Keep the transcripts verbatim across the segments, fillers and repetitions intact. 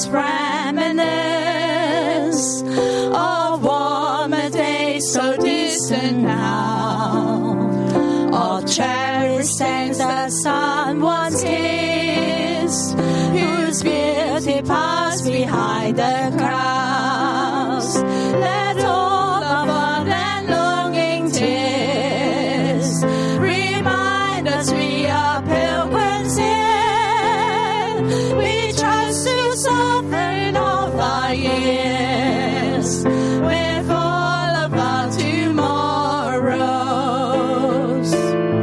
just reminisce of warmer days so distant now, of cherished things the sun once kissed, whose beauty passed behind the crowds. Let all of our then longing tears remind us we are pilgrims here. We trust to soften off our years with all of our tomorrows.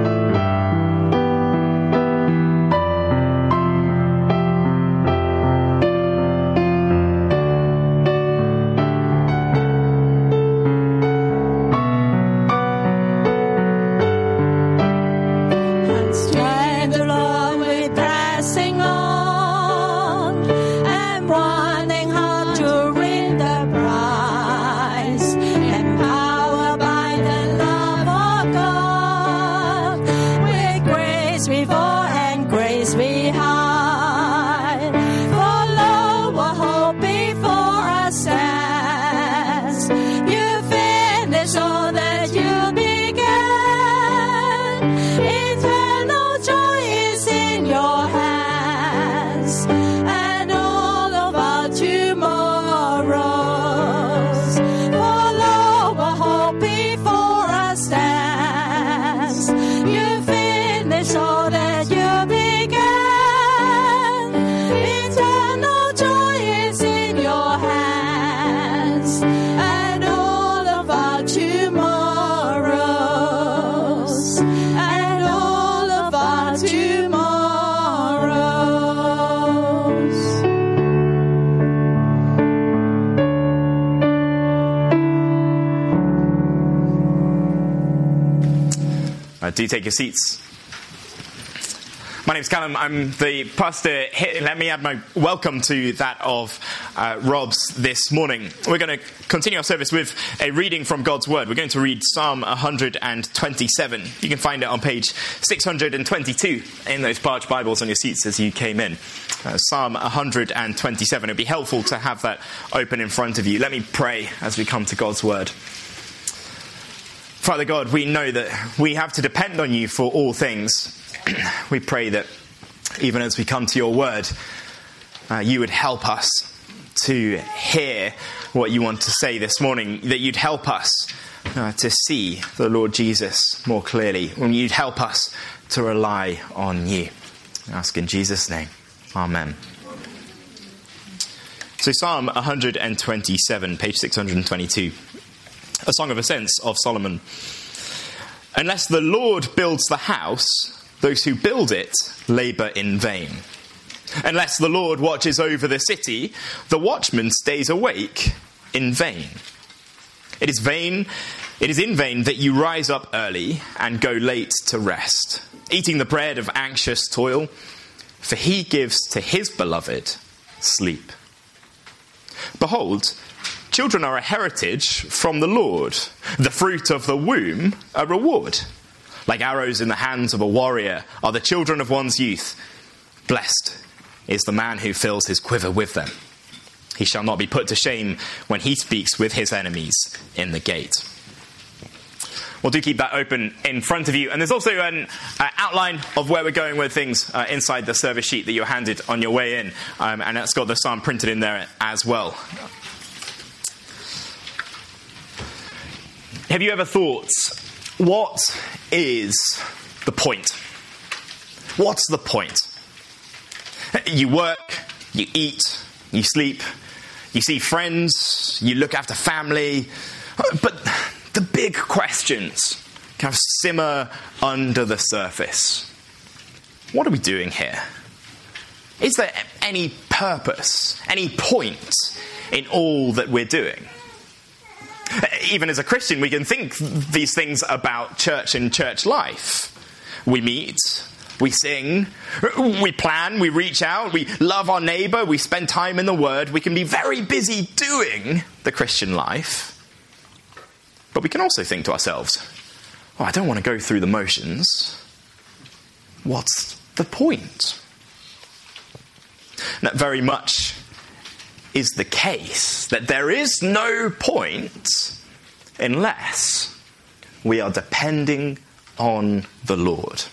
Strength along with pressing on and running hard to win the prize, empowered by the love of God, with grace before and grace behind. For lo, a hope before us stands. You finish all that you began. Eternal joy is in your hands, and all of our tomorrows. For lo, a hope before us stands. You finish all that you began. Eternal joy is in your hands, and all of our tomorrows, and all of our tomorrows. Uh, do take your seats. My name's Callum. I'm the pastor here. Let me add my welcome to that of uh, Rob's this morning. We're going to continue our service with a reading from God's Word. We're going to read Psalm one hundred twenty-seven. You can find it on page six hundred twenty-two in those parched Bibles on your seats as you came in. Uh, Psalm one hundred twenty-seven. It'd be helpful to have that open in front of you. Let me pray as we come to God's Word. Father God, we know that we have to depend on you for all things. We pray that even as we come to your word, uh, you would help us to hear what you want to say this morning, that you'd help us uh, to see the Lord Jesus more clearly, and you'd help us to rely on you. I ask in Jesus' name. Amen. So Psalm one hundred twenty-seven, page six hundred twenty-two. A song of ascents of Solomon. Unless the Lord builds the house, those who build it labour in vain. Unless the Lord watches over the city, the watchman stays awake in vain. It is vain, it is in vain that you rise up early and go late to rest, eating the bread of anxious toil, for he gives to his beloved sleep. Behold, children are a heritage from the Lord, the fruit of the womb a reward. Like arrows in the hands of a warrior are the children of one's youth. Blessed is the man who fills his quiver with them. He shall not be put to shame when he speaks with his enemies in the gate. Well, do keep that open in front of you. And there's also an uh, outline of where we're going with things uh, inside the service sheet that you're handed on your way in. Um, and that's got the psalm printed in there as well. Have you ever thought, what is the point? What's the point? You work, you eat, you sleep, you see friends, you look after family, but the big questions kind of simmer under the surface. What are we doing here? Is there any purpose, any point in all that we're doing? Even as a Christian, we can think these things about church and church life. We meet, we sing, we plan, we reach out, we love our neighbour, we spend time in the Word. We can be very busy doing the Christian life. But we can also think to ourselves, oh, I don't want to go through the motions. What's the point? Now, very much is the case, that there is no point unless we are depending on the Lord.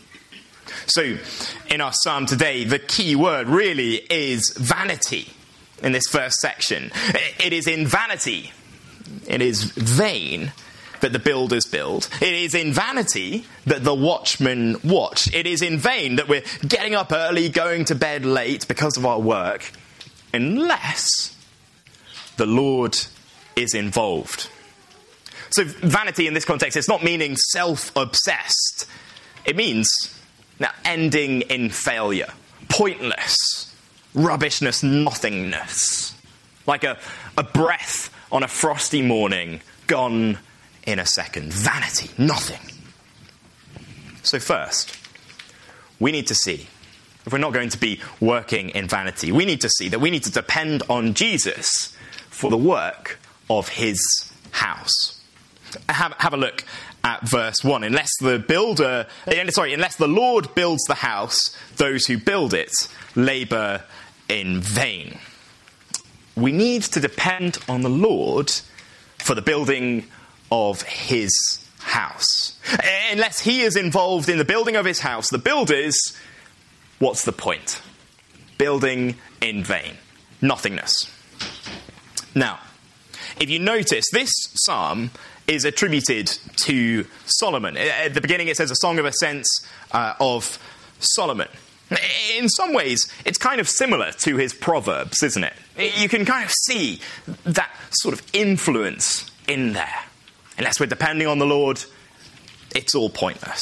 So, in our psalm today, the key word really is vanity in this first section. It is in vanity, it is vain that the builders build. It is in vanity that the watchmen watch. It is in vain that we're getting up early, going to bed late because of our work, unless the Lord is involved. So vanity in this context, it's not meaning self-obsessed. It means now ending in failure, pointless, rubbishness, nothingness. Like a, a breath on a frosty morning, gone in a second. Vanity, nothing. So first, we need to see, if we're not going to be working in vanity, we need to see that we need to depend on Jesus for the work of his house. Have, have a look at verse one. Unless the builder, sorry, unless the Lord builds the house, those who build it labour in vain. We need to depend on the Lord for the building of his house. Unless he is involved in the building of his house, the builders, what's the point? Building in vain. Nothingness. Now, if you notice, this psalm is attributed to Solomon. At the beginning it says a song of ascents uh, of Solomon. In some ways, it's kind of similar to his Proverbs, isn't it? You can kind of see that sort of influence in there. Unless we're depending on the Lord, it's all pointless.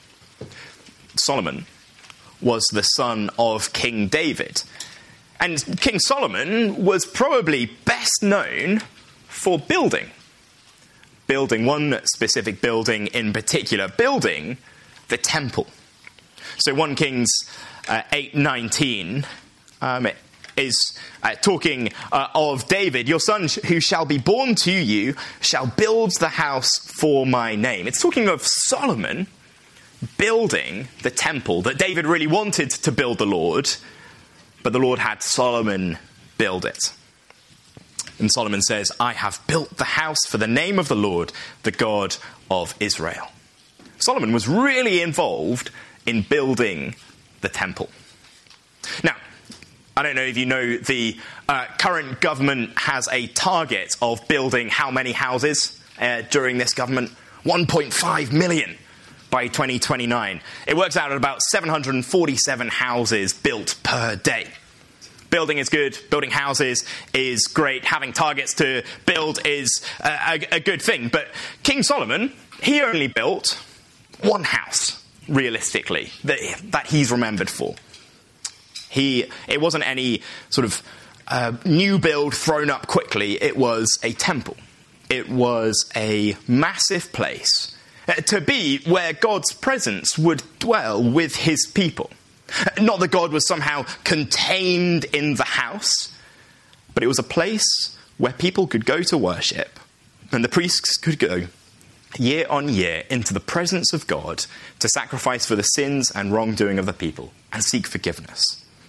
Solomon was the son of King David. And King Solomon was probably best known for building. Building one specific building in particular, building the temple. So First Kings uh, eight nineteen um, is uh, talking uh, of David. Your son sh- who shall be born to you shall build the house for my name. It's talking of Solomon building the temple that David really wanted to build the Lord, but the Lord had Solomon build it. And Solomon says, I have built the house for the name of the Lord, the God of Israel. Solomon was really involved in building the temple. Now, I don't know if you know, the uh, current government has a target of building how many houses uh, during this government? one point five million by twenty twenty-nine. It works out at about seven hundred forty-seven houses built per day. Building is good, building houses is great, having targets to build is a, a, a good thing. But King Solomon, he only built one house, realistically, that, that he's remembered for. He, it wasn't any sort of uh, new build thrown up quickly, it was a temple. It was a massive place uh, to be where God's presence would dwell with his people. Not that God was somehow contained in the house, but it was a place where people could go to worship, and the priests could go year on year into the presence of God to sacrifice for the sins and wrongdoing of the people and seek forgiveness.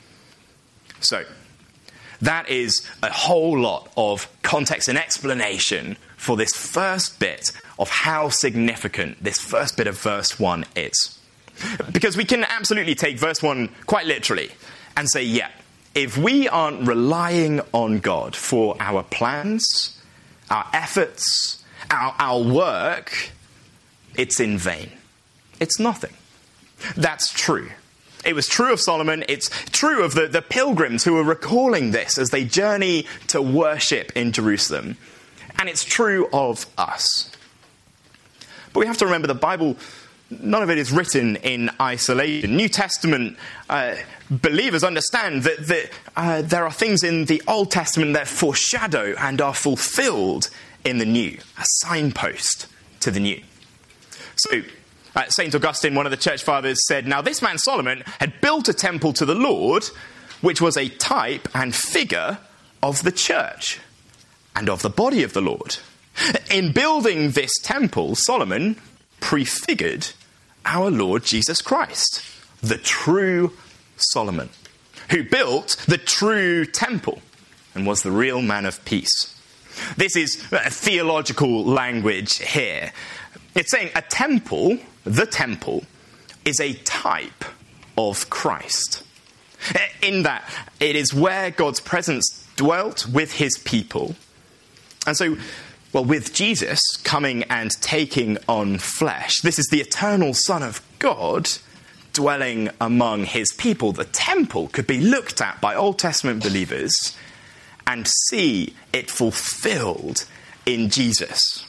So, that is a whole lot of context and explanation for this first bit of how significant this first bit of verse one is. Because we can absolutely take verse one quite literally and say, yeah, if we aren't relying on God for our plans, our efforts, our, our work, it's in vain. It's nothing. That's true. It was true of Solomon. It's true of the, the pilgrims who were recalling this as they journey to worship in Jerusalem. And it's true of us. But we have to remember the Bible, none of it is written in isolation. New Testament uh, believers understand that, that uh, there are things in the Old Testament that foreshadow and are fulfilled in the New, a signpost to the New. So, uh, Saint Augustine, one of the church fathers, said, now this man Solomon had built a temple to the Lord, which was a type and figure of the church and of the body of the Lord. In building this temple, Solomon prefigured our Lord Jesus Christ, the true Solomon, who built the true temple. and was the real man of peace. This is theological language here. It's saying a temple, the temple, is a type of Christ. In that it is where God's presence dwelt with his people. And so, well, with Jesus coming and taking on flesh, this is the eternal Son of God dwelling among his people. The temple could be looked at by Old Testament believers and see it fulfilled in Jesus.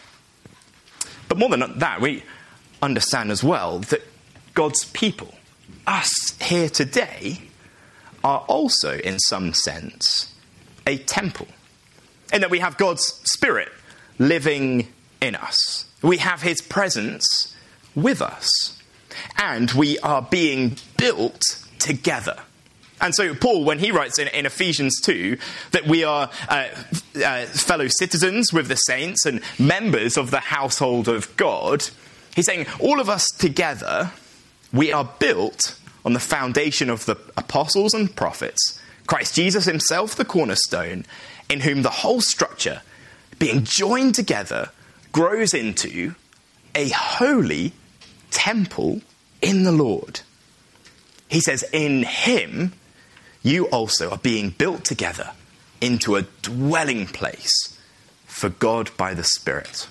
But more than that, we understand as well that God's people, us here today, are also, in some sense, a temple. In that we have God's Spirit living in us. We have his presence with us. And we are being built together. And so Paul, when he writes in, in Ephesians two that we are uh, uh, fellow citizens with the saints and members of the household of God, he's saying all of us together, we are built on the foundation of the apostles and prophets, Christ Jesus himself the cornerstone, in whom the whole structure, being joined together, grows into a holy temple in the Lord. He says, in him, you also are being built together into a dwelling place for God by the Spirit.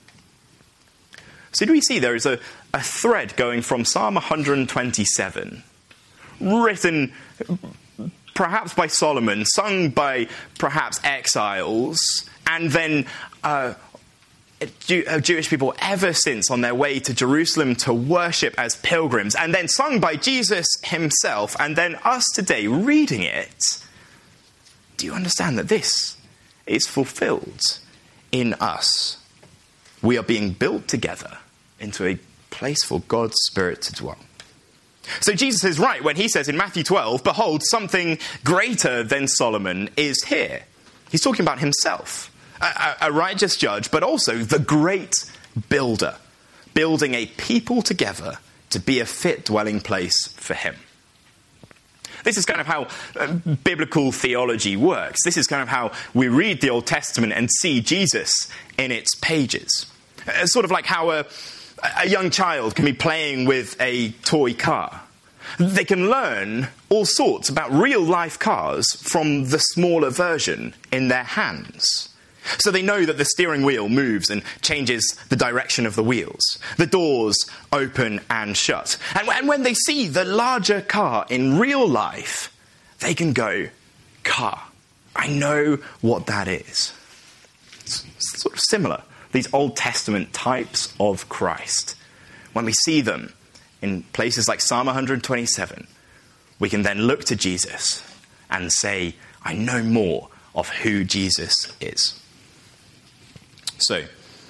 So do we see there is a, a thread going from Psalm one twenty-seven, written perhaps by Solomon, sung by perhaps exiles, and then uh, Jew, uh, Jewish people ever since on their way to Jerusalem to worship as pilgrims, and then sung by Jesus himself, and then us today reading it. Do you understand that this is fulfilled in us? We are being built together into a place for God's Spirit to dwell. So Jesus is right when he says in Matthew twelve, behold, something greater than Solomon is here. He's talking about himself. A, a righteous judge, but also the great builder, building a people together to be a fit dwelling place for him. This is kind of how uh, biblical theology works. This is kind of how we read the Old Testament and see Jesus in its pages. Uh, sort of like how a, a young child can be playing with a toy car. They can learn all sorts about real life cars from the smaller version in their hands. So they know that the steering wheel moves and changes the direction of the wheels. The doors open and shut. And when they see the larger car in real life, they can go, car. I know what that is. It's sort of similar, these Old Testament types of Christ. When we see them in places like Psalm one twenty-seven, we can then look to Jesus and say, I know more of who Jesus is. So,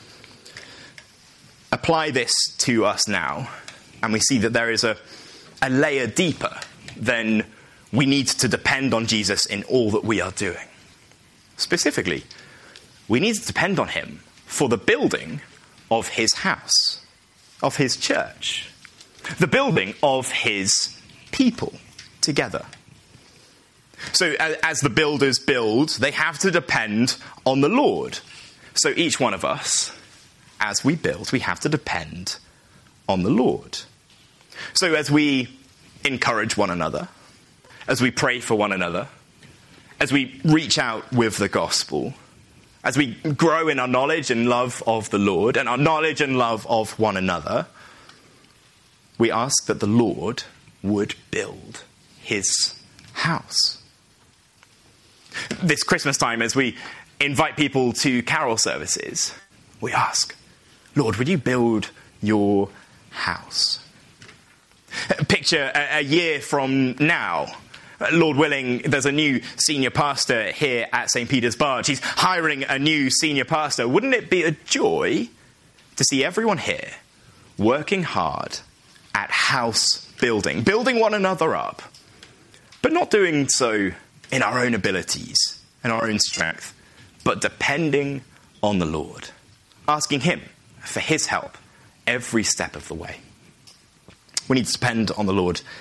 apply this to us now, and we see that there is a, a layer deeper than we need to depend on Jesus in all that we are doing. Specifically, we need to depend on him for the building of his house, of his church, the building of his people together. So, as the builders build, they have to depend on the Lord. So each one of us, as we build, we have to depend on the Lord. So as we encourage one another, as we pray for one another, as we reach out with the gospel, as we grow in our knowledge and love of the Lord and our knowledge and love of one another, we ask that the Lord would build his house. This Christmas time, as we invite people to carol services, we ask, Lord, would you build your house? Picture a, a year from now. Lord willing, there's a new senior pastor here at Saint Peter's Barge. He's hiring a new senior pastor. Wouldn't it be a joy to see everyone here working hard at house building, building one another up, but not doing so in our own abilities and our own strength, but depending on the Lord, asking him for his help every step of the way. We need to depend on the Lord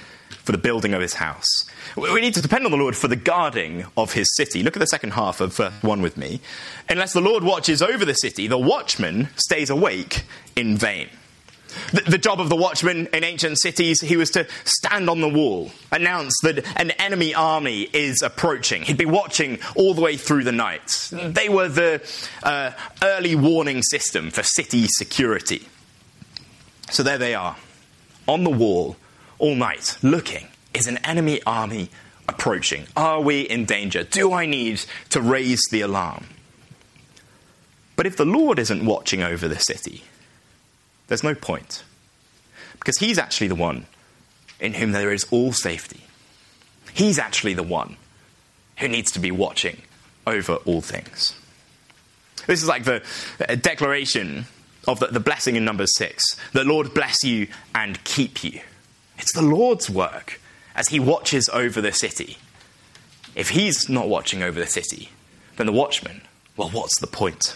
for the building of his house. We need to depend on the Lord for the guarding of his city. Look at the second half of verse one with me. Unless the Lord watches over the city, the watchman stays awake in vain. The, the job of the watchman in ancient cities, he was to stand on the wall, announce that an enemy army is approaching. He'd be watching all the way through the night. They were the uh, early warning system for city security. So there they are, on the wall all night, looking. Is an enemy army approaching? Are we in danger? Do I need to raise the alarm? But if the Lord isn't watching over the city, there's no point. Because he's actually the one in whom there is all safety. He's actually the one who needs to be watching over all things. This is like the declaration of the, the blessing in Numbers six. The Lord bless you and keep you. It's the Lord's work as he watches over the city. If he's not watching over the city, then the watchman, well, what's the point?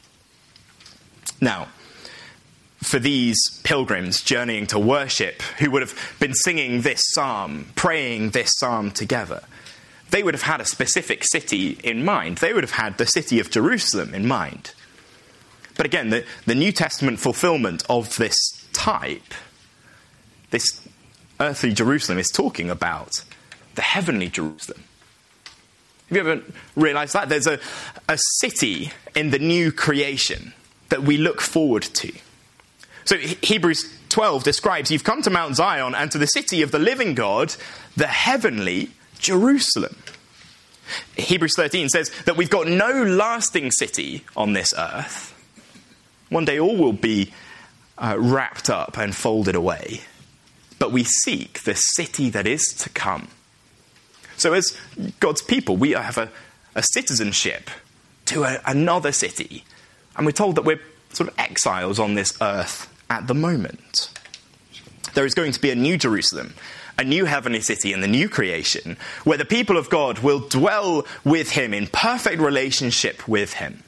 Now, for these pilgrims journeying to worship, who would have been singing this psalm, praying this psalm together, they would have had a specific city in mind. They would have had the city of Jerusalem in mind. But again, the, the New Testament fulfillment of this type, this earthly Jerusalem, is talking about the heavenly Jerusalem. Have you ever realized that? There's a, a city in the new creation that we look forward to. So Hebrews twelve describes, you've come to Mount Zion and to the city of the living God, the heavenly Jerusalem. Hebrews thirteen says that we've got no lasting city on this earth. One day all will be uh, wrapped up and folded away. But we seek the city that is to come. So as God's people, we have a, a citizenship to a, another city. And we're told that we're sort of exiles on this earth at the moment. There is going to be a new Jerusalem, a new heavenly city in the new creation, where the people of God will dwell with him in perfect relationship with him.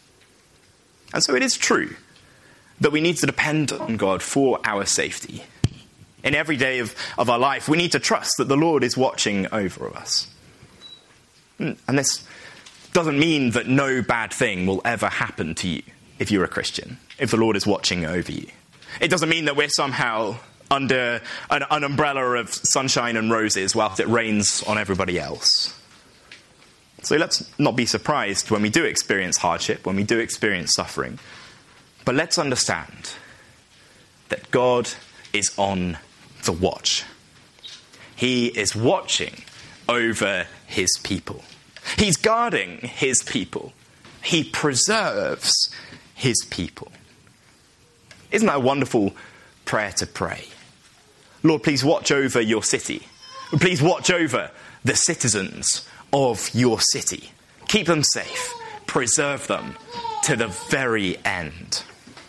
And so it is true that we need to depend on God for our safety. In every day of, of our life, we need to trust that the Lord is watching over us. And this doesn't mean that no bad thing will ever happen to you if you're a Christian, if the Lord is watching over you. It doesn't mean that we're somehow under an, an umbrella of sunshine and roses whilst it rains on everybody else. So let's not be surprised when we do experience hardship, when we do experience suffering. But let's understand that God is on the watch. He is watching over his people. He's guarding his people. He preserves his people. Isn't that a wonderful prayer to pray? Lord, please watch over your city. Please watch over the citizens of your city. Keep them safe. Preserve them to the very end.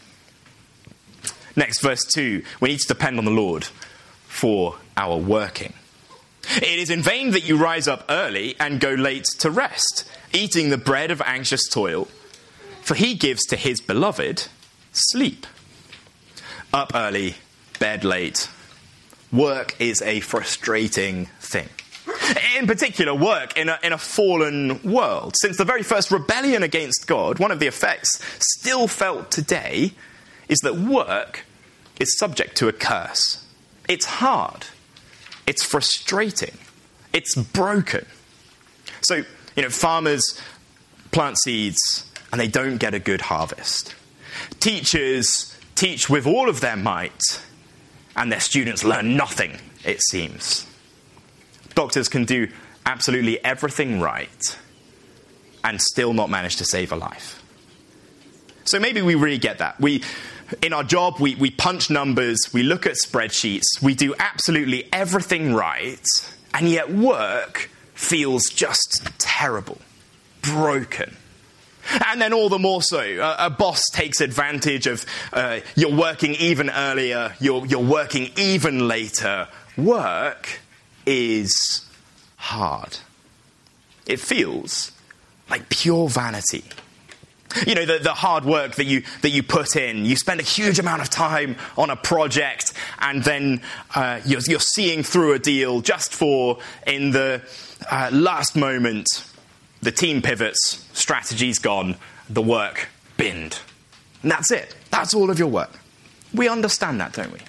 Next, verse two. We need to depend on the Lord for our working. It is in vain that you rise up early and go late to rest, eating the bread of anxious toil, for he gives to his beloved sleep. Up early, bed late. Work is a frustrating thing. In particular, work in a, in a fallen world. Since the very first rebellion against God, one of the effects still felt today is that work is subject to a curse. It's hard. It's frustrating. It's broken. So, you know, farmers plant seeds and they don't get a good harvest. Teachers teach with all of their might and their students learn nothing, it seems. Doctors can do absolutely everything right and still not manage to save a life. So maybe we really get that. We, in our job, we, we punch numbers, we look at spreadsheets, we do absolutely everything right, and yet work feels just terrible, broken. And then all the more so, a, a boss takes advantage of uh, you're working even earlier, you're, you're working even later. Work is hard. It feels like pure vanity. You know, the, the hard work that you that you put in. You spend a huge amount of time on a project, and then uh, you're, you're seeing through a deal just for, in the uh, last moment, the team pivots, strategy's gone, the work binned. And that's it. That's all of your work. We understand that, don't we?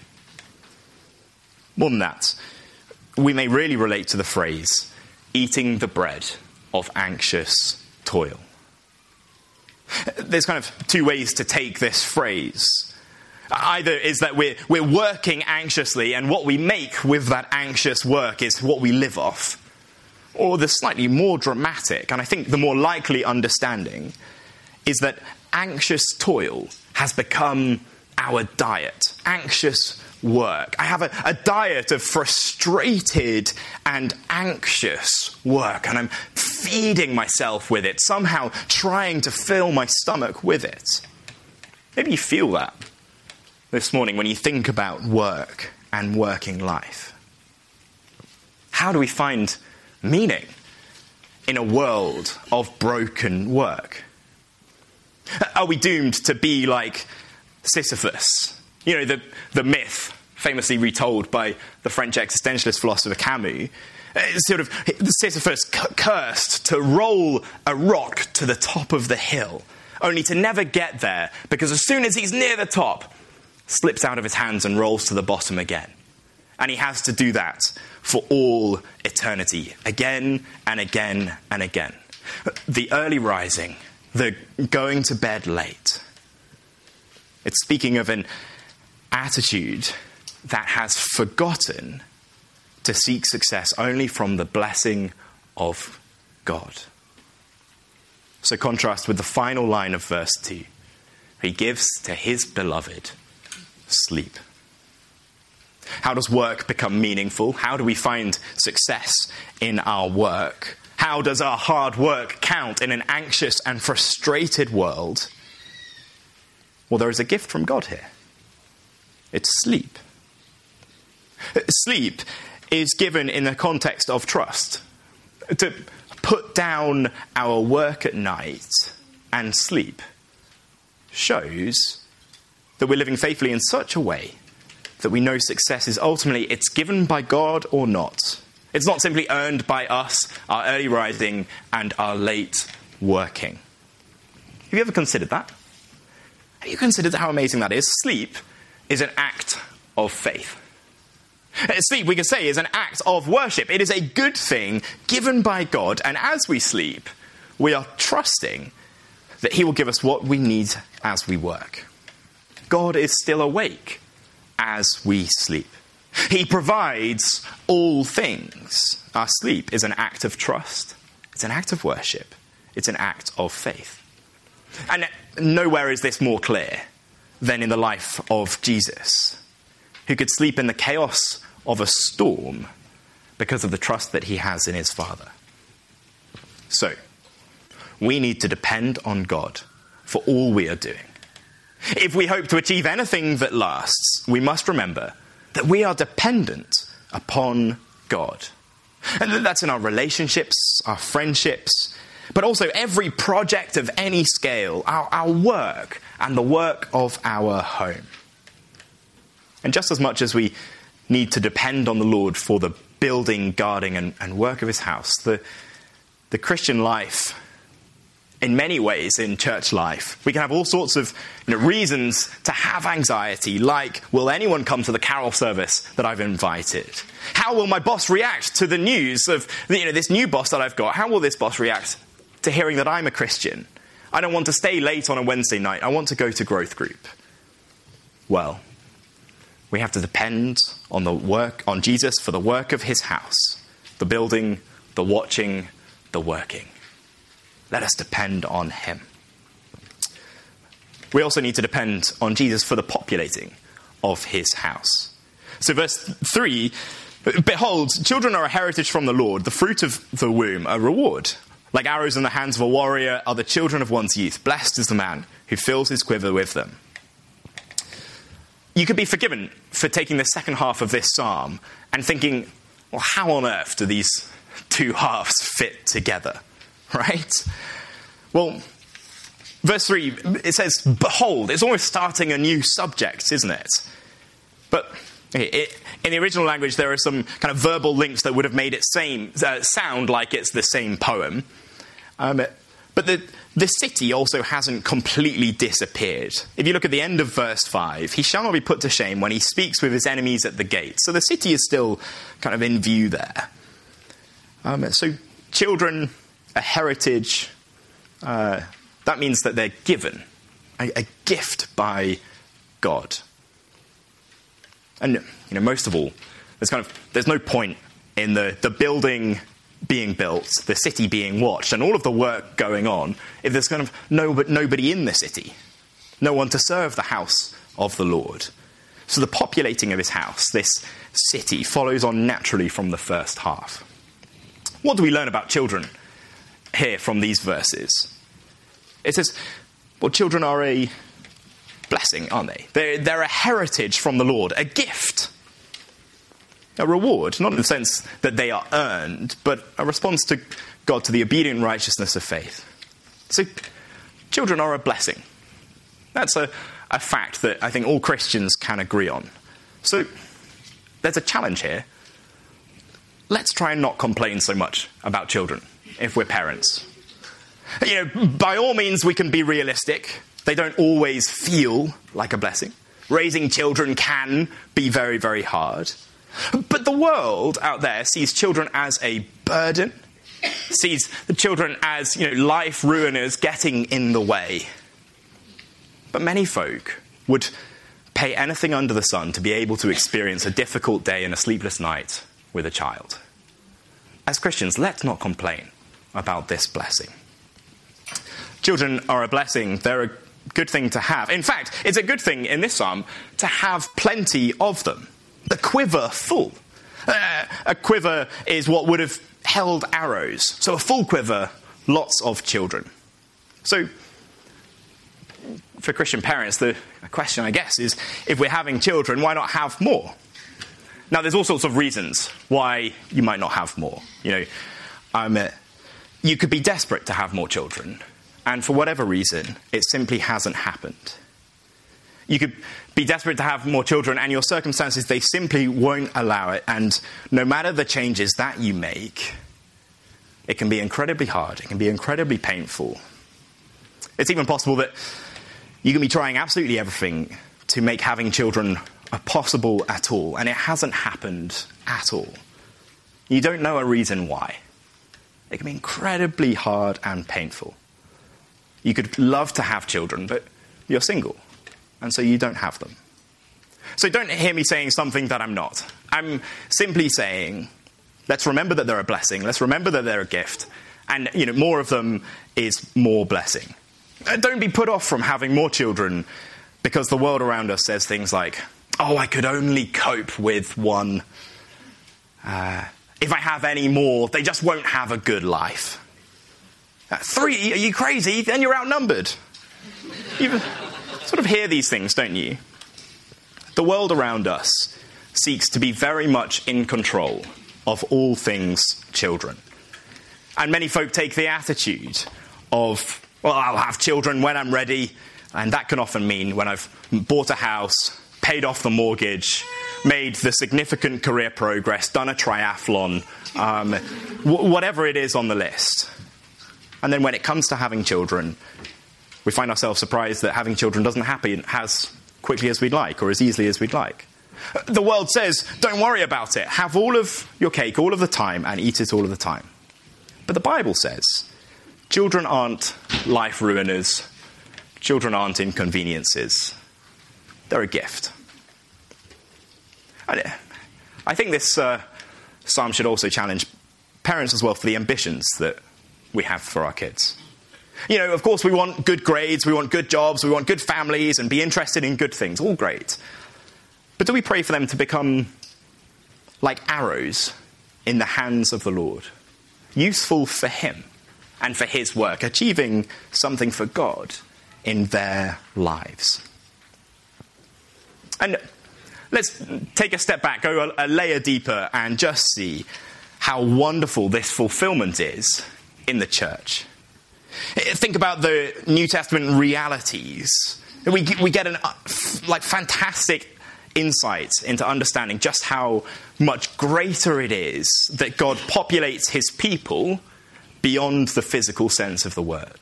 More than that, we may really relate to the phrase, eating the bread of anxious toil. There's kind of two ways to take this phrase. Either is that we're, we're working anxiously, and what we make with that anxious work is what we live off. Or the slightly more dramatic, and I think the more likely understanding, is that anxious toil has become our diet. Anxious work. I have a, a diet of frustrated and anxious work, and I'm feeding myself with it, somehow trying to fill my stomach with it. Maybe you feel that this morning when you think about work and working life. How do we find meaning in a world of broken work? Are we doomed to be like Sisyphus? You know, the, the myth famously retold by the French existentialist philosopher Camus. It's sort of Sisyphus c- cursed to roll a rock to the top of the hill, only to never get there, because as soon as he's near the top, slips out of his hands and rolls to the bottom again. And he has to do that for all eternity, again and again and again. The early rising, the going to bed late. It's speaking of an attitude that has forgotten to seek success only from the blessing of God. So contrast with the final line of verse two. He gives to his beloved sleep. How does work become meaningful? How do we find success in our work? How does our hard work count in an anxious and frustrated world? Well, there is a gift from God here. It's sleep. Sleep is given in the context of trust. To put down our work at night and sleep shows that we're living faithfully in such a way that we know success is ultimately, it's given by God or not. It's not simply earned by us, our early rising and our late working. Have you ever considered that? Have you considered how amazing that is? Sleep is an act of faith. Sleep, we could say, is an act of worship. It is a good thing given by God, and as we sleep, we are trusting that he will give us what we need as we work. God is still awake as we sleep. He provides all things. Our sleep is an act of trust. It's an act of worship. It's an act of faith. And nowhere is this more clear than in the life of Jesus, who could sleep in the chaos of a storm because of the trust that he has in his Father. So, we need to depend on God for all we are doing. If we hope to achieve anything that lasts, we must remember that we are dependent upon God. And that's in our relationships, our friendships, but also every project of any scale, our, our work and the work of our home. And just as much as we need to depend on the Lord for the building, guarding, and, and work of his house, the, the Christian life, in many ways in church life, we can have all sorts of you know, reasons to have anxiety, like, will anyone come to the carol service that I've invited? How will my boss react to the news of you know, this new boss that I've got? How will this boss react to hearing that I'm a Christian? I don't want to stay late on a Wednesday night. I want to go to growth group. Well, we have to depend on the work, on Jesus for the work of his house, the building, the watching, the working. Let us depend on him. We also need to depend on Jesus for the populating of his house. So verse three, behold, children are a heritage from the Lord, the fruit of the womb, a reward. Like arrows in the hands of a warrior are the children of one's youth. Blessed is the man who fills his quiver with them. You could be forgiven for taking the second half of this psalm and thinking, well, how on earth do these two halves fit together? Right? Well, verse three, it says, behold. It's almost starting a new subject, isn't it? But it, in the original language, there are some kind of verbal links that would have made it same, uh, sound like it's the same poem. Um, but the, the city also hasn't completely disappeared. If you look at the end of verse five, he shall not be put to shame when he speaks with his enemies at the gate. So the city is still kind of in view there. Um, so children, a heritage, uh, that means that they're given, a, a gift by God. And, you know, most of all, there's kind of, there's no point in the, the building being built, the city being watched, and all of the work going on, if there's kind of no, but nobody in the city, no one to serve the house of the Lord. So the populating of his house, this city, follows on naturally from the first half. What do we learn about children here from these verses? It says, well, children are a blessing, aren't they? They're, they're a heritage from the Lord, a gift. A reward, not in the sense that they are earned, but a response to God, to the obedient righteousness of faith. So, children are a blessing. That's a, a fact that I think all Christians can agree on. So, there's a challenge here. Let's try and not complain so much about children if we're parents. You know, by all means, we can be realistic. They don't always feel like a blessing. Raising children can be very, very hard. But the world out there sees children as a burden, sees the children as, you know, life ruiners getting in the way. But many folk would pay anything under the sun to be able to experience a difficult day and a sleepless night with a child. As Christians, let's not complain about this blessing. Children are a blessing. They're a good thing to have. In fact, it's a good thing in this psalm to have plenty of them. The quiver full. Uh, a quiver is what would have held arrows. So a full quiver, lots of children. So for Christian parents, the question, I guess, is if we're having children, why not have more? Now, there's all sorts of reasons why you might not have more. You know, um, uh, you could be desperate to have more children, and for whatever reason, it simply hasn't happened. You could be desperate to have more children, and your circumstances, they simply won't allow it. And no matter the changes that you make, it can be incredibly hard. It can be incredibly painful. It's even possible that you can be trying absolutely everything to make having children possible at all, and it hasn't happened at all. You don't know a reason why. It can be incredibly hard and painful. You could love to have children, but you're single. And so you don't have them. So don't hear me saying something that I'm not. I'm simply saying, let's remember that they're a blessing. Let's remember that they're a gift. And, you know, more of them is more blessing. Don't be put off from having more children because the world around us says things like, oh, I could only cope with one. Uh, if I have any more, they just won't have a good life. Uh, three? Are you crazy? Then you're outnumbered. You sort of hear these things, don't you? The world around us seeks to be very much in control of all things children. And many folk take the attitude of, well, I'll have children when I'm ready. And that can often mean when I've bought a house, paid off the mortgage, made the significant career progress, done a triathlon, um, w- whatever it is on the list. And then when it comes to having children, we find ourselves surprised that having children doesn't happen as quickly as we'd like or as easily as we'd like. The world says, don't worry about it. Have all of your cake all of the time and eat it all of the time. But the Bible says, children aren't life ruiners. Children aren't inconveniences. They're a gift. I think this uh, psalm should also challenge parents as well for the ambitions that we have for our kids. You know, of course, we want good grades, we want good jobs, we want good families and be interested in good things. All great. But do we pray for them to become like arrows in the hands of the Lord? Useful for him and for his work, achieving something for God in their lives. And let's take a step back, go a, a layer deeper, and just see how wonderful this fulfillment is in the church. Think about the New Testament realities. We, we get an like fantastic insight into understanding just how much greater it is that God populates his people beyond the physical sense of the word.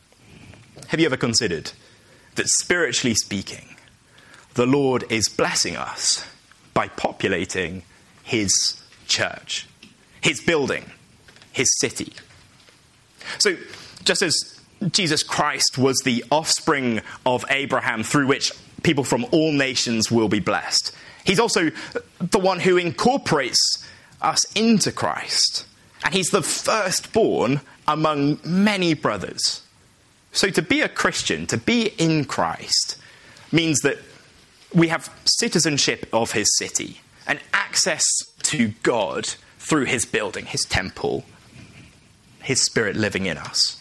Have you ever considered that, spiritually speaking, the Lord is blessing us by populating his church, his building, his city? So, just as Jesus Christ was the offspring of Abraham through which people from all nations will be blessed, he's also the one who incorporates us into Christ. And he's the firstborn among many brothers. So to be a Christian, to be in Christ, means that we have citizenship of his city and access to God through his building, his temple, his Spirit living in us.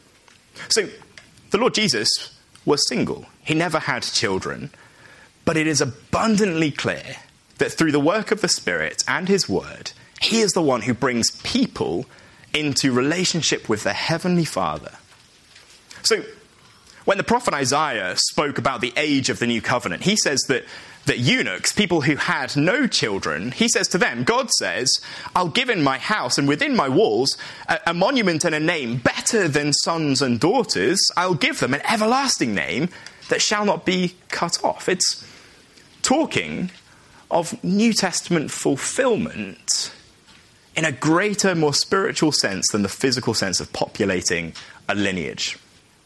So the Lord Jesus was single. He never had children. But it is abundantly clear that through the work of the Spirit and his word, he is the one who brings people into relationship with their heavenly Father. So when the prophet Isaiah spoke about the age of the new covenant, he says that, that eunuchs, people who had no children, he says to them, God says, I'll give in my house and within my walls a, a monument and a name better than sons and daughters. I'll give them an everlasting name that shall not be cut off. It's talking of New Testament fulfillment in a greater, more spiritual sense than the physical sense of populating a lineage.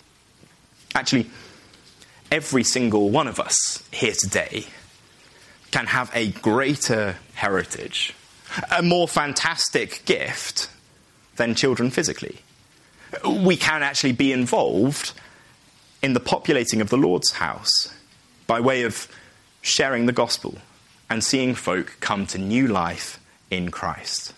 Actually, every single one of us here today can have a greater heritage, a more fantastic gift than children physically. We can actually be involved in the populating of the Lord's house by way of sharing the gospel and seeing folk come to new life in Christ.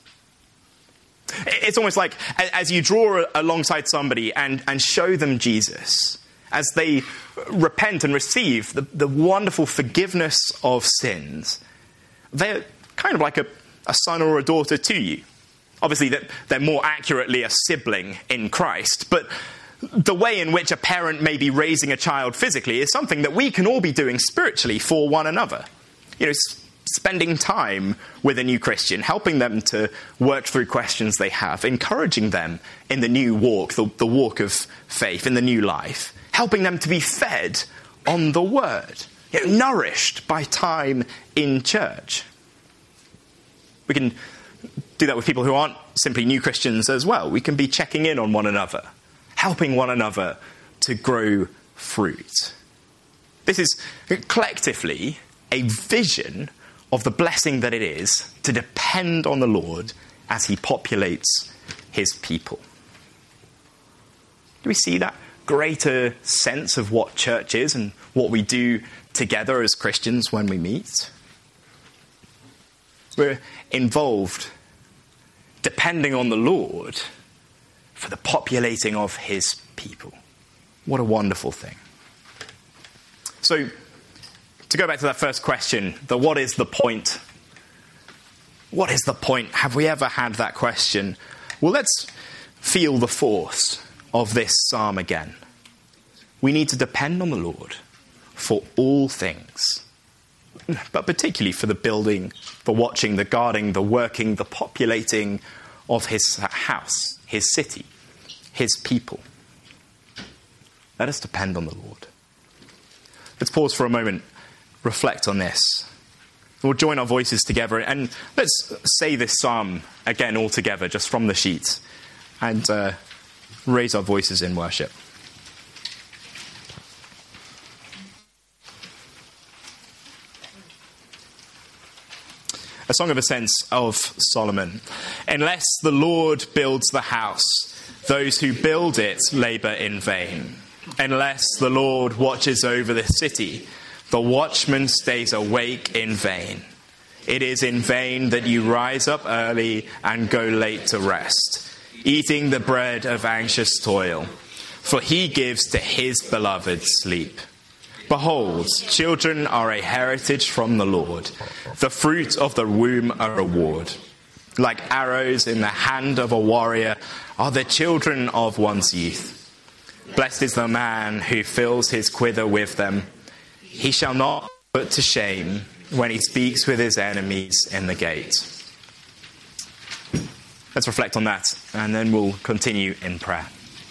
It's almost like as you draw alongside somebody and, and show them Jesus, as they repent and receive the, the wonderful forgiveness of sins, they're kind of like a, a son or a daughter to you. Obviously, that they're more accurately a sibling in Christ, but the way in which a parent may be raising a child physically is something that we can all be doing spiritually for one another. You know, s- spending time with a new Christian, helping them to work through questions they have, encouraging them in the new walk, the, the walk of faith, in the new life, helping them to be fed on the word, you know, nourished by time in church. We can do that with people who aren't simply new Christians as well. We can be checking in on one another, helping one another to grow fruit. This is collectively a vision of the blessing that it is to depend on the Lord as he populates his people. Do we see that greater sense of what church is and what we do together as Christians when we meet? We're involved, depending on the Lord for the populating of his people. What a wonderful thing. So, to go back to that first question, the what is the point? What is the point? Have we ever had that question? Well, let's feel the force of this psalm again. We need to depend on the Lord for all things, but particularly for the building, the watching, the guarding, the working, the populating of his house, his city, his people. Let us depend on the Lord. Let's pause for a moment, reflect on this. We'll join our voices together and let's say this psalm again all together, just from the sheet, and uh, raise our voices in worship. A Song of Ascents of Solomon. Unless the Lord builds the house, those who build it labour in vain. Unless the Lord watches over the city, the watchman stays awake in vain. It is in vain that you rise up early and go late to rest, eating the bread of anxious toil, for he gives to his beloved sleep. Behold, children are a heritage from the Lord, the fruit of the womb a reward. Like arrows in the hand of a warrior are the children of one's youth. Blessed is the man who fills his quiver with them. He shall not be put to shame when he speaks with his enemies in the gate. Let's reflect on that, and then we'll continue in prayer.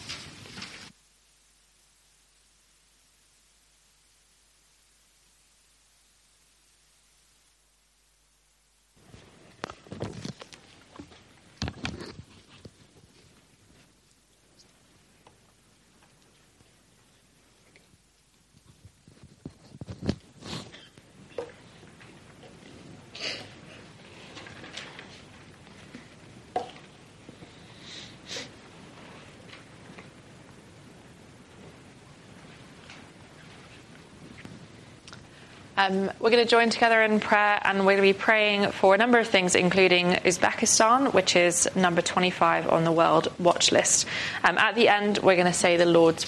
Um, we're going to join together in prayer, and we're going to be praying for a number of things, including Uzbekistan, which is number twenty-five on the World Watch List. Um, at the end, we're going to say the Lord's